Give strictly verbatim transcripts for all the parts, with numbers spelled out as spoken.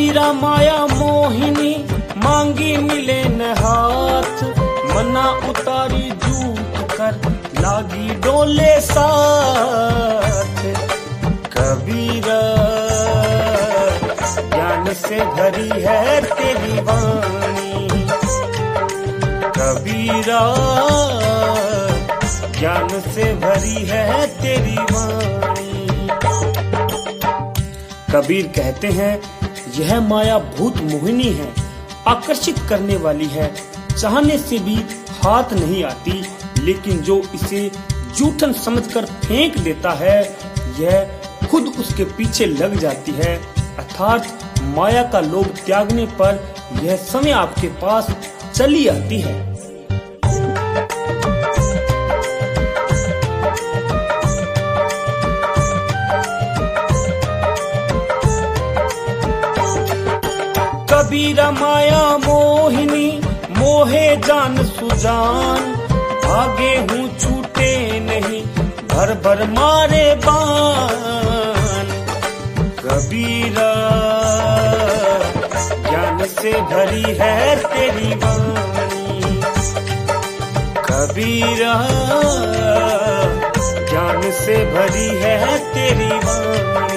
कबीरा माया मोहिनी मांगी मिले न हाथ, मना उतारी झूठ कर लागी डोले साथ। कबीरा ज्ञान से भरी है तेरी वाणी, कबीरा ज्ञान से भरी है तेरी वाणी। कबीर कहते हैं यह माया भूत मोहिनी है, आकर्षित करने वाली है, चाहने से भी हाथ नहीं आती, लेकिन जो इसे जूठन समझकर फेंक देता है यह खुद उसके पीछे लग जाती है। अर्थात माया का लोभ त्यागने पर यह समय आपके पास चली आती है। कबीरा माया मोहिनी मोहे जान सुजान, भागे हूँ छूटे नहीं भर भर मारे बान। कबीरा ज्ञान से भरी है तेरी वाणी, कबीरा ज्ञान से भरी है तेरी वाणी।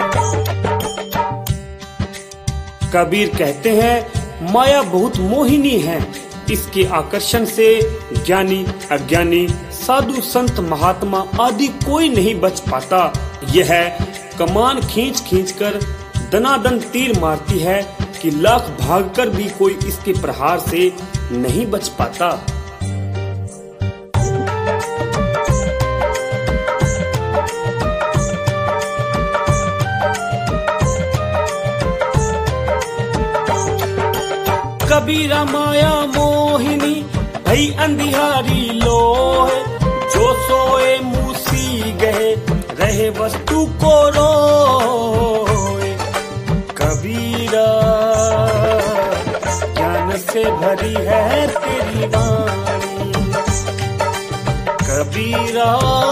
कबीर कहते हैं माया बहुत मोहिनी है, इसके आकर्षण से ज्ञानी अज्ञानी साधु संत महात्मा आदि कोई नहीं बच पाता। यह कमान खींच खींच कर दनादन तीर मारती है कि लाख भागकर भी कोई इसके प्रहार से नहीं बच पाता। कबीरा माया मोहिनी भई अंधियारी लोए, जो सोए मूसी गए रहे वस्तु को रोए। कबीरा ज्ञान से भरी है तेरी वाणी, कबीरा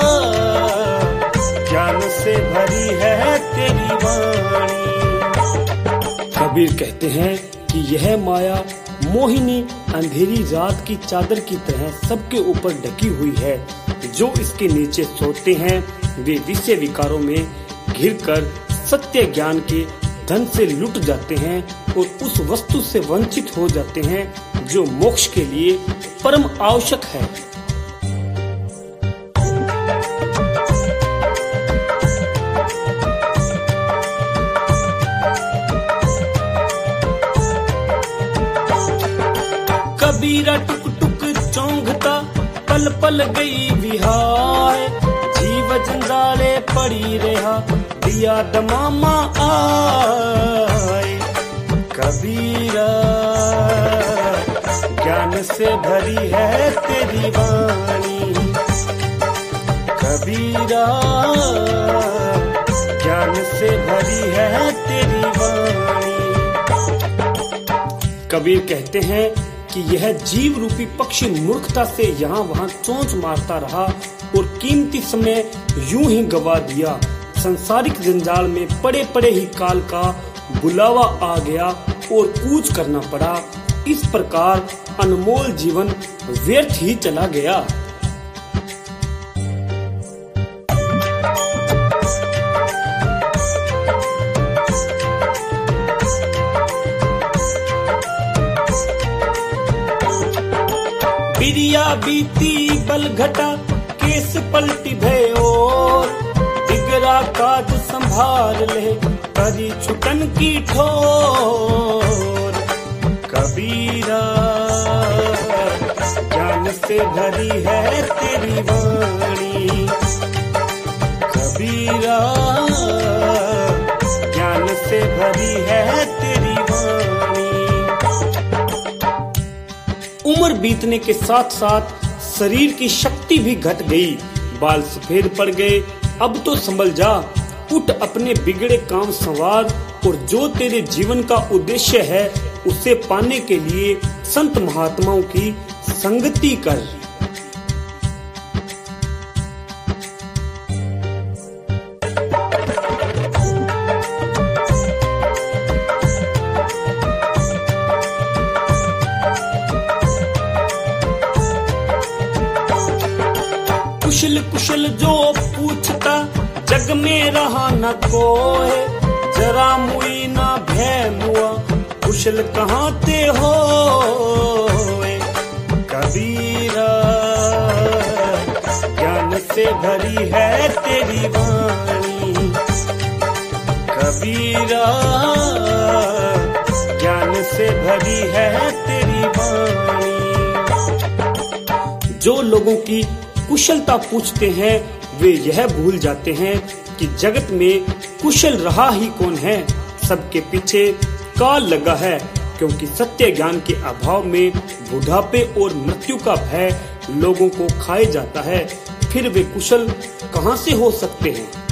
ज्ञान से भरी है तेरी वाणी। कबीर कहते हैं कि यह माया मोहिनी अंधेरी रात की चादर की तरह सबके ऊपर ढकी हुई है। जो इसके नीचे सोते हैं वे विषय विकारों में घिरकर सत्य ज्ञान के धन से लुट जाते हैं और उस वस्तु से वंचित हो जाते हैं जो मोक्ष के लिए परम आवश्यक है। कबीरा टुक टुक चौंघता पल पल गई विहाय, जीव जंजाले पड़ी रहा दिया दमामा आए। कबीरा ज्ञान से भरी है तेरी वाणी, कबीरा ज्ञान से भरी है तेरी वाणी। कबीर कहते हैं कि यह जीव रूपी पक्षी मूर्खता से यहाँ वहाँ चोंच मारता रहा और कीमती समय यूं ही गवा दिया। संसारिक जंजाल में पड़े पड़े ही काल का बुलावा आ गया और कूच करना पड़ा। इस प्रकार अनमोल जीवन व्यर्थ ही चला गया। बिरिया बीती बल घटा केस पलटी भयो, दिगरा काज संभाल ले करी छुटन की ठोर। कबीरा ज्ञान से भरी है तेरी वाणी, कबीरा ज्ञान से भरी है तेरी वाणी। उम्र बीतने के साथ साथ शरीर की शक्ति भी घट गई, बाल सफेद पड़ गए। अब तो संभल जा, उठ अपने बिगड़े काम संवार और जो तेरे जीवन का उद्देश्य है उसे पाने के लिए संत महात्माओं की संगति कर। कुशल कुशल जो पूछता जग में रहा न कोई, जरा मुई ना भय मुआ कुशल कहाँ ते हो। कबीरा ज्ञान से भरी है तेरी वाणी, कबीरा ज्ञान से भरी है तेरी वाणी। जो लोगों की कुशलता पूछते हैं वे यह भूल जाते हैं कि जगत में कुशल रहा ही कौन है। सबके पीछे काल लगा है, क्योंकि सत्य ज्ञान के अभाव में बुढ़ापे और मृत्यु का भय लोगों को खाए जाता है। फिर वे कुशल कहाँ से हो सकते हैं।